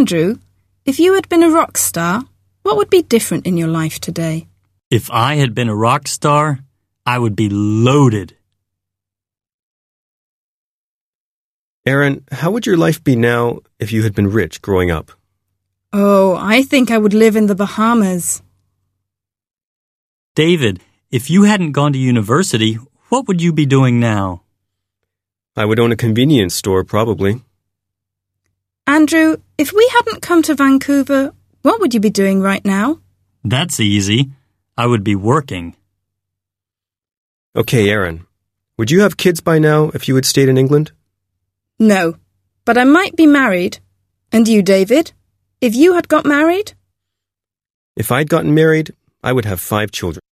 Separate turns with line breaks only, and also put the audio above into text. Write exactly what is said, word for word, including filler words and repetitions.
Andrew, if you had been a rock star, what would be different in your life today?
If I had been a rock star, I would be loaded.
Aaron, how would your life be now if you had been rich growing up?
Oh, I think I would live in the Bahamas.
David, if you hadn't gone to university, what would you be doing now?
I would own a convenience store, probably.
Andrew, if we hadn't come to Vancouver, what would you be doing right now?
That's easy. I would be working.
Okay, Aaron. Would you have kids by now if you had stayed in England?
No, but I might be married. And you, David? If you had got married?
If I'd gotten married, I would have five children.